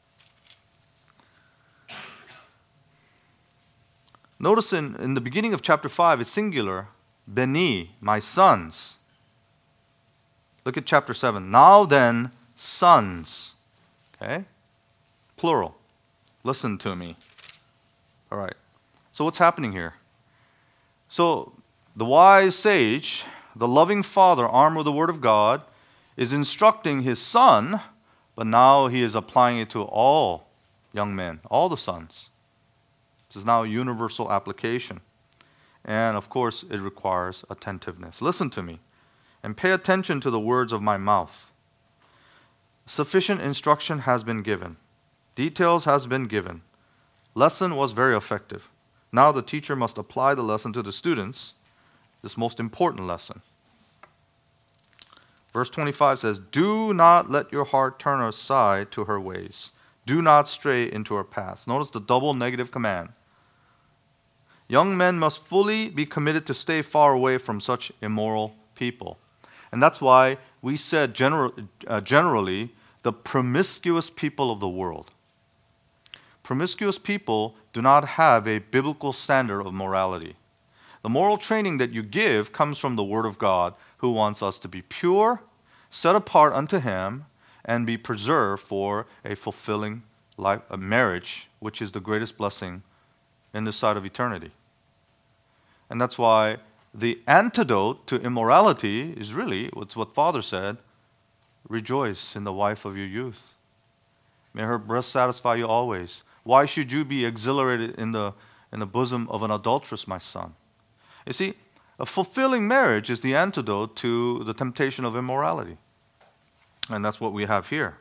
Notice in the beginning of chapter 5, it's singular. Beni, my sons. Look at chapter 7. Now then, sons. Okay? Plural. Listen to me. All right. So what's happening here? So the wise sage, the loving father armed with the word of God, is instructing his son, but now he is applying it to all young men, all the sons. This is now a universal application. And of course, it requires attentiveness. Listen to me and pay attention to the words of my mouth. Sufficient instruction has been given. Details has been given. Lesson was very effective. Now the teacher must apply the lesson to the students, this most important lesson. Verse 25 says, do not let your heart turn aside to her ways. Do not stray into her paths. Notice the double negative command. Young men must fully be committed to stay far away from such immoral people. And that's why we said generally the promiscuous people of the world. Promiscuous people do not have a biblical standard of morality. The moral training that you give comes from the Word of God, who wants us to be pure, set apart unto Him, and be preserved for a fulfilling life, a marriage, which is the greatest blessing in this side of eternity. And that's why the antidote to immorality is really, it's what Father said, rejoice in the wife of your youth. May her breast satisfy you always. Why should you be exhilarated in the bosom of an adulteress, my son? You see, a fulfilling marriage is the antidote to the temptation of immorality. And that's what we have here.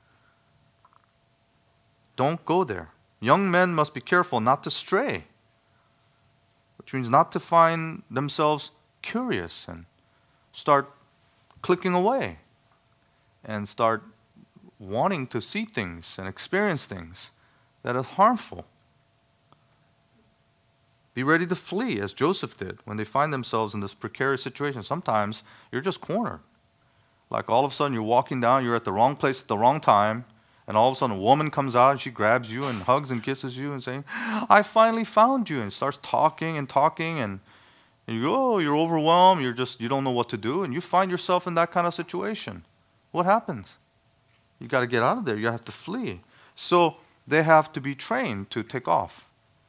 Don't go there. Young men must be careful not to stray, which means not to find themselves curious and start clicking away and start wanting to see things and experience things that are harmful. Be ready to flee, as Joseph did, when they find themselves in this precarious situation. Sometimes you're just cornered. Like all of a sudden you're walking down, you're at the wrong place at the wrong time, and all of a sudden a woman comes out and she grabs you and hugs and kisses you and saying, I finally found you, and starts talking, and you go, oh, you're overwhelmed, you don't know what to do, and you find yourself in that kind of situation. What happens? You got to get out of there. You have to flee. So they have to be trained to take off.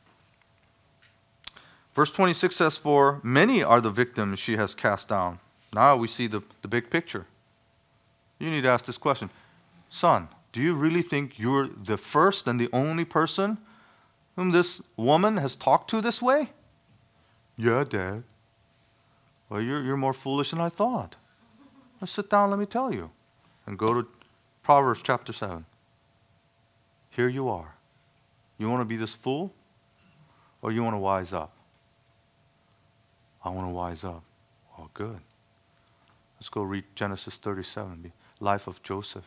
Verse 26 says, for many are the victims she has cast down. Now we see the big picture. You need to ask this question. Son, do you really think you're the first and the only person whom this woman has talked to this way? Yeah, Dad. Well, you're more foolish than I thought. Let's sit down, let me tell you. And go to Proverbs chapter 7. Here you are. You want to be this fool? Or you want to wise up? I want to wise up. Oh, good. Let's go read Genesis 37, the life of Joseph.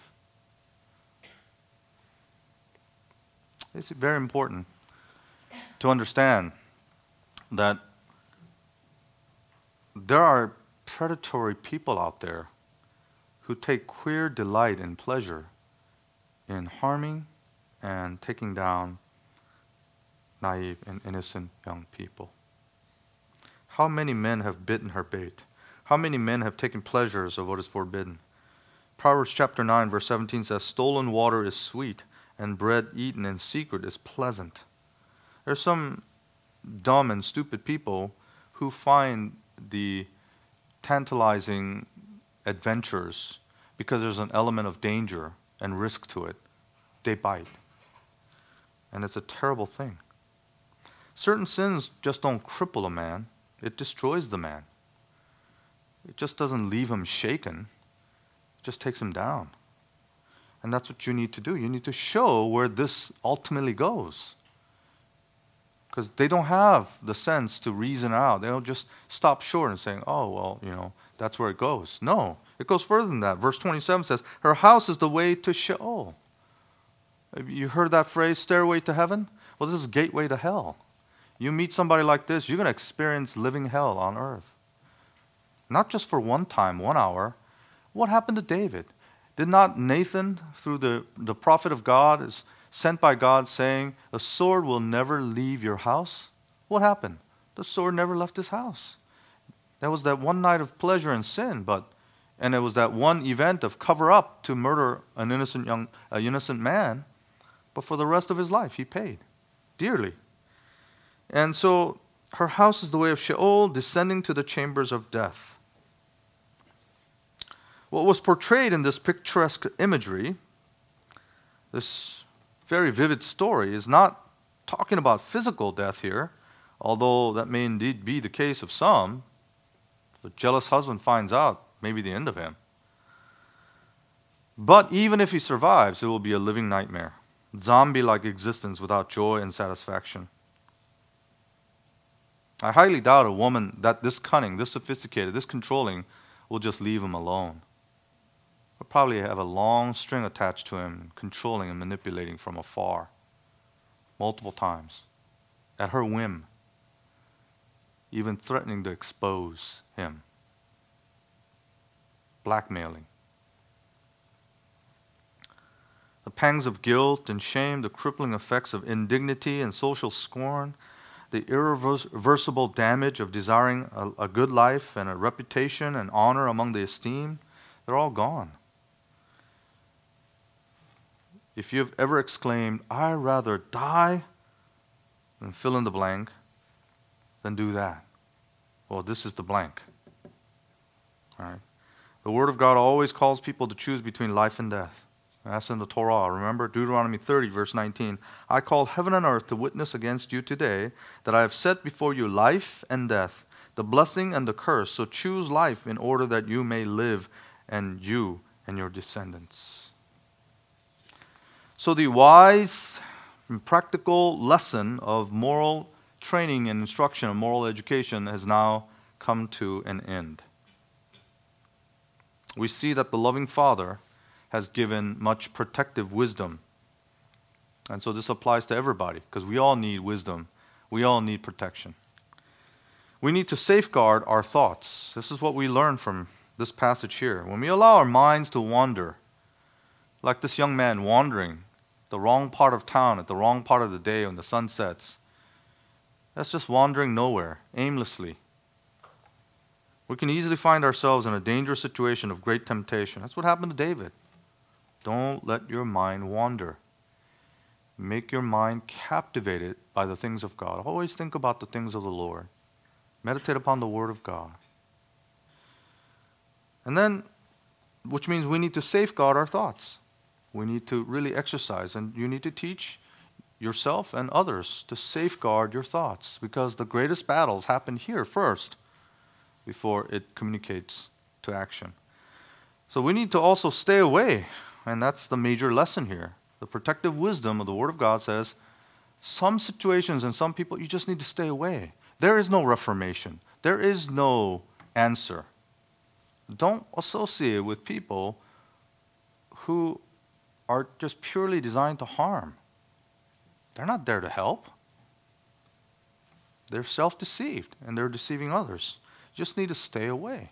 It's very important to understand that there are predatory people out there who take queer delight and pleasure in harming and taking down naive and innocent young people. How many men have bitten her bait? How many men have taken pleasures of what is forbidden? Proverbs chapter 9, verse 17 says, "Stolen water is sweet, and bread eaten in secret is pleasant." There's some dumb and stupid people who find the tantalizing adventures because there's an element of danger and risk to it. They bite. And it's a terrible thing. Certain sins just don't cripple a man. It destroys the man. It just doesn't leave him shaken. It just takes him down. And that's what you need to do. You need to show where this ultimately goes. Because they don't have the sense to reason out. They don't just stop short and saying, oh, well, that's where it goes. No, it goes further than that. Verse 27 says, her house is the way to Sheol. Have you heard that phrase, stairway to heaven? Well, this is gateway to hell. You meet somebody like this, you're going to experience living hell on earth. Not just for one time, 1 hour. What happened to David? Did not Nathan, through the prophet of God, is sent by God saying, the sword will never leave your house? What happened? The sword never left his house. There was that one night of pleasure and sin, and it was that one event of cover up to murder an innocent man. But for the rest of his life, he paid dearly. And so her house is the way of Sheol, descending to the chambers of death. What was portrayed in this picturesque imagery, this very vivid story, is not talking about physical death here, although that may indeed be the case of some. The jealous husband finds out, maybe the end of him. But even if he survives, it will be a living nightmare. Zombie-like existence without joy and satisfaction. I highly doubt a woman that this cunning, this sophisticated, this controlling will just leave him alone. He'll probably have a long string attached to him, controlling and manipulating from afar, multiple times, at her whim, even threatening to expose him, blackmailing. The pangs of guilt and shame, the crippling effects of indignity and social scorn, the irreversible damage of desiring a good life and a reputation and honor among the esteemed, they're all gone. If you've ever exclaimed, I'd rather die than fill in the blank, then do that. Well, this is the blank. All right. The Word of God always calls people to choose between life and death. That's in the Torah. Remember, Deuteronomy 30, verse 19. I call heaven and earth to witness against you today that I have set before you life and death, the blessing and the curse. So choose life in order that you may live, and you and your descendants. So the wise and practical lesson of moral training and instruction of moral education has now come to an end. We see that the loving Father has given much protective wisdom. And so this applies to everybody, because we all need wisdom. We all need protection. We need to safeguard our thoughts. This is what we learn from this passage here. When we allow our minds to wander, like this young man wandering the wrong part of town at the wrong part of the day when the sun sets, that's just wandering nowhere, aimlessly. We can easily find ourselves in a dangerous situation of great temptation. That's what happened to David. Don't let your mind wander. Make your mind captivated by the things of God. Always think about the things of the Lord. Meditate upon the Word of God. And then, which means we need to safeguard our thoughts. We need to really exercise, and you need to teach yourself and others to safeguard your thoughts, because the greatest battles happen here first before it communicates to action. So we need to also stay away. And that's the major lesson here. The protective wisdom of the Word of God says, some situations and some people, you just need to stay away. There is no reformation. There is no answer. Don't associate with people who are just purely designed to harm. They're not there to help. They're self-deceived, and they're deceiving others. You just need to stay away.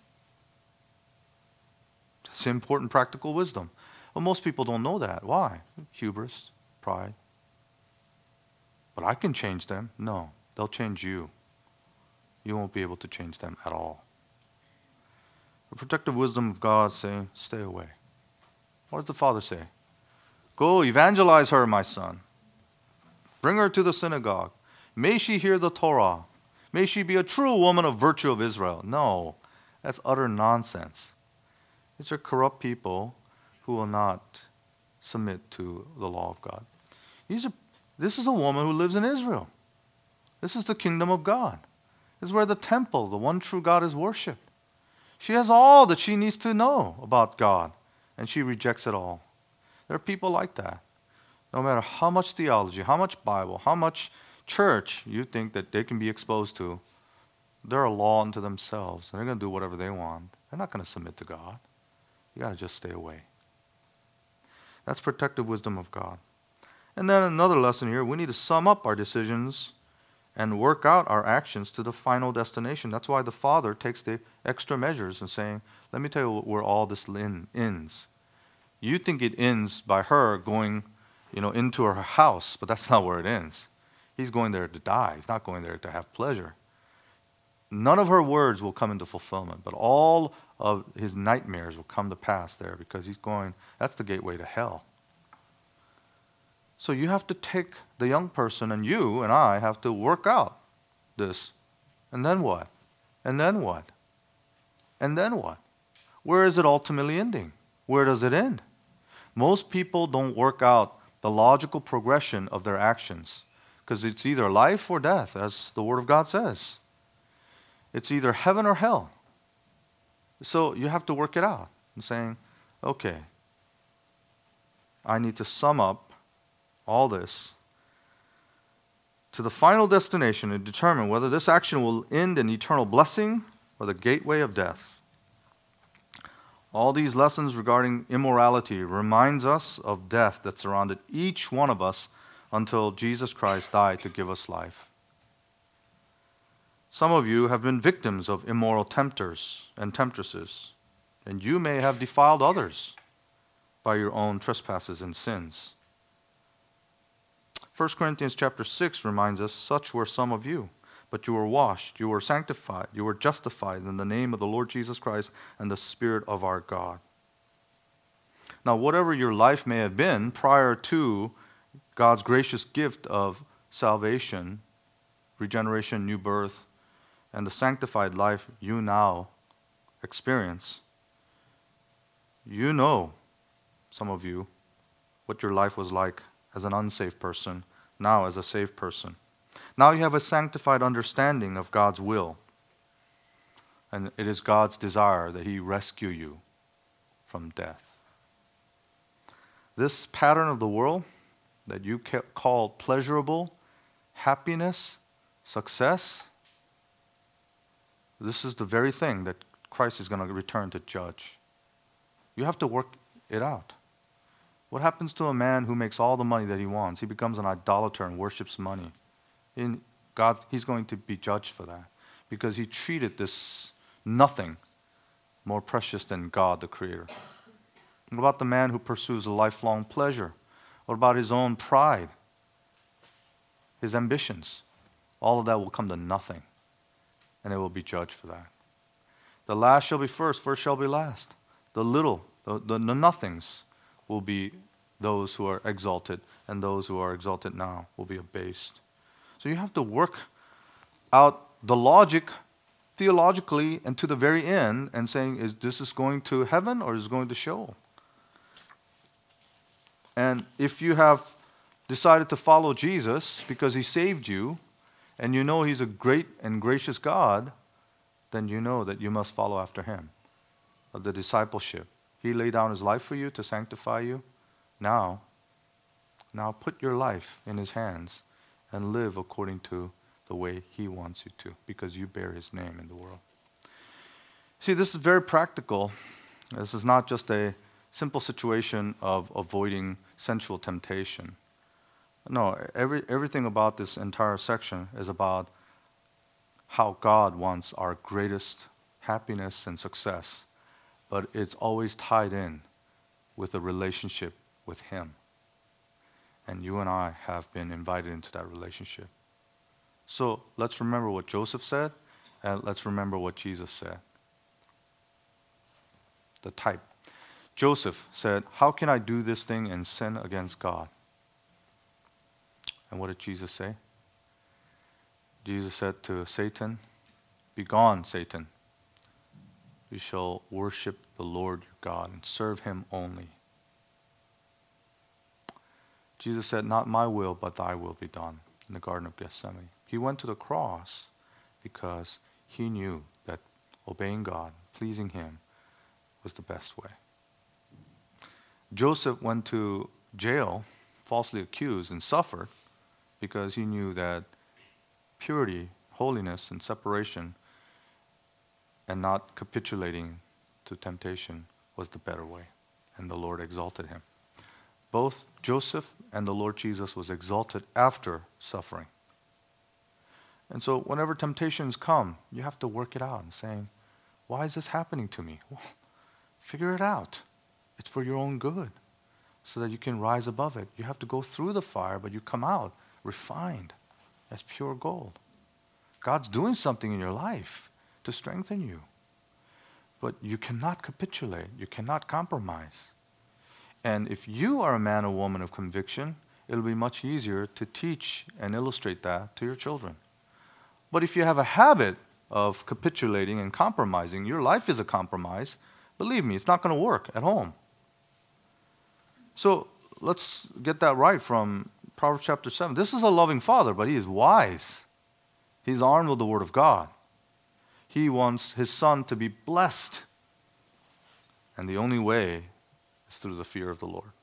It's important practical wisdom. Well, most people don't know that. Why? Hubris, pride. But I can change them. No, they'll change you. You won't be able to change them at all. The protective wisdom of God saying, stay away. What does the Father say? Go evangelize her, my son. Bring her to the synagogue. May she hear the Torah. May she be a true woman of virtue of Israel. No, that's utter nonsense. These are corrupt people who will not submit to the law of God. This is a woman who lives in Israel. This is the kingdom of God. This is where the temple, the one true God, is worshipped. She has all that she needs to know about God, and she rejects it all. There are people like that. No matter how much theology, how much Bible, how much church you think that they can be exposed to, they're a law unto themselves, and they're going to do whatever they want. They're not going to submit to God. You got to just stay away. That's protective wisdom of God. And then another lesson here, we need to sum up our decisions and work out our actions to the final destination. That's why the Father takes the extra measures and saying, let me tell you where all this ends. You think it ends by her going, into her house, but that's not where it ends. He's going there to die. He's not going there to have pleasure. None of her words will come into fulfillment, but all of his nightmares will come to pass there because that's the gateway to hell. So you have to take the young person, and you and I have to work out this. And then what? And then what? And then what? Where is it ultimately ending? Where does it end? Most people don't work out the logical progression of their actions because it's either life or death, as the Word of God says. It's either heaven or hell. So you have to work it out and saying, okay, I need to sum up all this to the final destination and determine whether this action will end in eternal blessing or the gateway of death. All these lessons regarding immorality reminds us of death that surrounded each one of us until Jesus Christ died to give us life. Some of you have been victims of immoral tempters and temptresses, and you may have defiled others by your own trespasses and sins. 1 Corinthians chapter 6 reminds us, such were some of you, but you were washed, you were sanctified, you were justified in the name of the Lord Jesus Christ and the Spirit of our God. Now, whatever your life may have been prior to God's gracious gift of salvation, regeneration, new birth, and the sanctified life you now experience, you know, some of you, what your life was like as an unsaved person, now as a saved person. Now you have a sanctified understanding of God's will. And it is God's desire that He rescue you from death. This pattern of the world that you call pleasurable, happiness, success, this is the very thing that Christ is going to return to judge. You have to work it out. What happens to a man who makes all the money that he wants? He becomes an idolater and worships money. He's going to be judged for that because he treated this nothing more precious than God, the Creator. What about the man who pursues a lifelong pleasure? What about his own pride, his ambitions? All of that will come to nothing, and it will be judged for that. The last shall be first, first shall be last. The little, the nothings will be those who are exalted, and those who are exalted now will be abased. So you have to work out the logic theologically and to the very end and saying, is this going to heaven or is it going to Sheol? And if you have decided to follow Jesus because He saved you, and you know He's a great and gracious God, then you know that you must follow after Him, of the discipleship. He laid down His life for you to sanctify you. Now put your life in His hands and live according to the way He wants you to, because you bear His name in the world. See, this is very practical. This is not just a simple situation of avoiding sensual temptation. No, everything about this entire section is about how God wants our greatest happiness, and success, but it's always tied in with a relationship with Him. And you and I have been invited into that relationship. So let's remember what Joseph said, and let's remember what Jesus said. The type. Joseph said, "How can I do this thing and sin against God?" And what did Jesus say? Jesus said to Satan, "Begone, Satan. You shall worship the Lord your God and serve Him only." Jesus said, "Not my will, but thy will be done," in the Garden of Gethsemane. He went to the cross because He knew that obeying God, pleasing Him, was the best way. Joseph went to jail, falsely accused, and suffered because he knew that purity, holiness, and separation, and not capitulating to temptation, was the better way. And the Lord exalted him. Both Joseph and the Lord Jesus was exalted after suffering. And so whenever temptations come, you have to work it out and saying, "Why is this happening to me?" Well, figure it out. It's for your own good, so that you can rise above it. You have to go through the fire, but you come out refined as pure gold. God's doing something in your life to strengthen you. But you cannot capitulate. You cannot compromise. And if you are a man or woman of conviction, it'll be much easier to teach and illustrate that to your children. But if you have a habit of capitulating and compromising, your life is a compromise, believe me, it's not going to work at home. So let's get that right from Proverbs chapter 7. This is a loving father, but he is wise. He's armed with the word of God. He wants his son to be blessed. And the only way is through the fear of the Lord.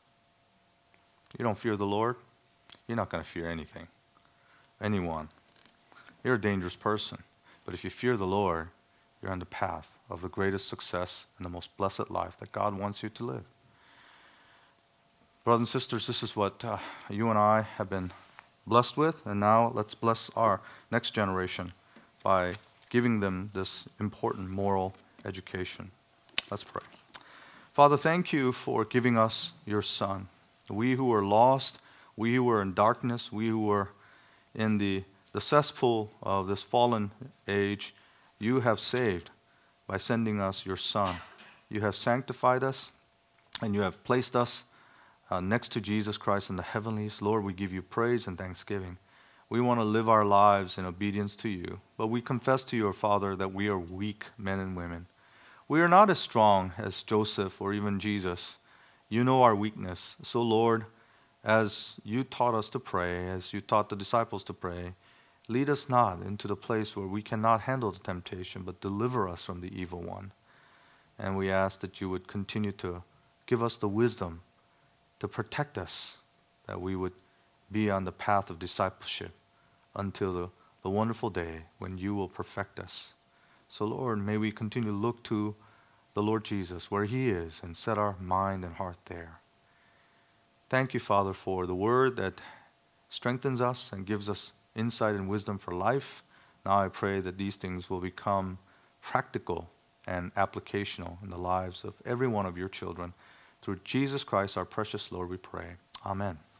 You don't fear the Lord, you're not going to fear anything, anyone. You're a dangerous person. But if you fear the Lord, you're on the path of the greatest success and the most blessed life that God wants you to live. Brothers and sisters, this is what you and I have been blessed with. And now let's bless our next generation by giving them this important moral education. Let's pray. Father, thank you for giving us your Son. We who were lost, we who were in darkness, we who were in the cesspool of this fallen age, you have saved by sending us your Son. You have sanctified us, and you have placed us next to Jesus Christ in the heavenlies. Lord, we give you praise and thanksgiving. We want to live our lives in obedience to you, but we confess to you, Father, that we are weak men and women. We are not as strong as Joseph or even Jesus. You know our weakness. So, Lord, as you taught us to pray, as you taught the disciples to pray, lead us not into the place where we cannot handle the temptation, but deliver us from the evil one. And we ask that you would continue to give us the wisdom to protect us, that we would be on the path of discipleship until the wonderful day when you will perfect us. So, Lord, may we continue to look to the Lord Jesus where he is and set our mind and heart there. Thank you, Father, for the word that strengthens us and gives us insight and wisdom for life. Now I pray that these things will become practical and applicational in the lives of every one of your children. Through Jesus Christ, our precious Lord, we pray. Amen.